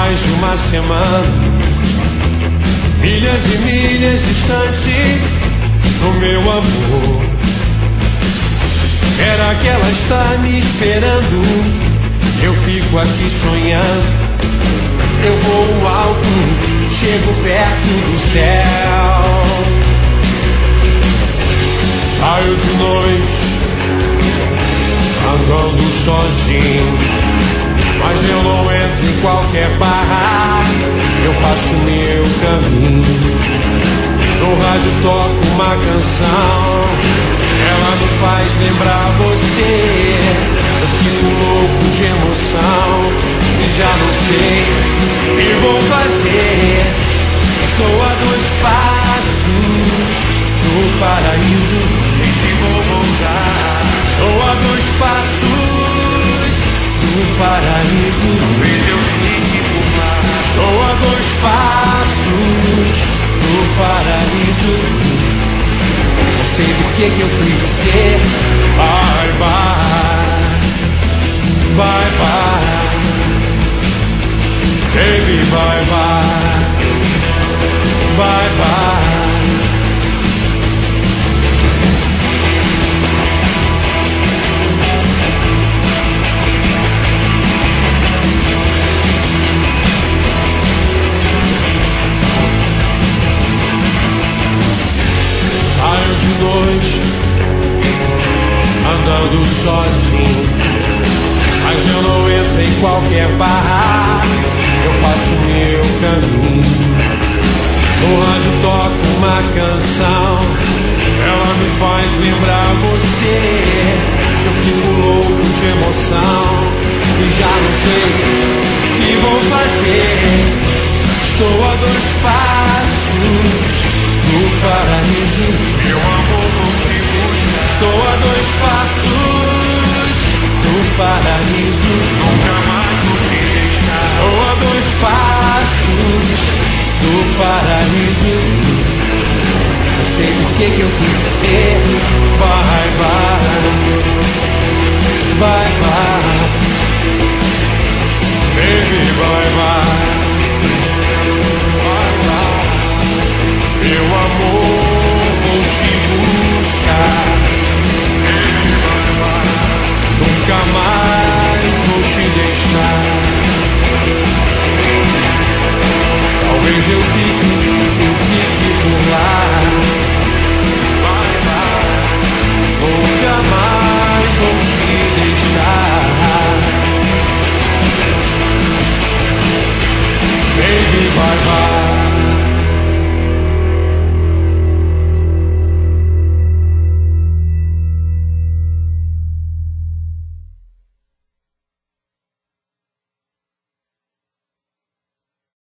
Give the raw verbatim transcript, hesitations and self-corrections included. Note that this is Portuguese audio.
mais de uma semana, milhas e milhas distante do meu amor. Será que ela está me esperando? Eu fico aqui sonhando. Eu vou alto, chego perto do céu. Saio de noite, andando sozinho, mas eu não entro em qualquer bar. Eu faço meu caminho. No rádio toco uma canção, ela me faz lembrar você. Eu fico louco de emoção e já não sei o que vou fazer. Estou a dois passos do paraíso e que vou voltar. Estou a dois passos do paraíso, talvez eu fique por lá. Estou a dois passos do paraíso. Não sei por que que eu fui dizer bye bye, bye bye, baby bye bye, bye bye. Saio de noite, andando sozinho, mas eu não entro em qualquer bar. Eu faço meu caminho. No rádio toco uma canção, ela me faz lembrar você. Eu fico louco de emoção e já não sei o que vou fazer. Estou a dois passos do paraíso, meu amor, vou te buscar. Estou a dois passos do paraíso, nunca mais vou te deixar. Estou a dois passos do paraíso. Não sei por que que eu quis dizer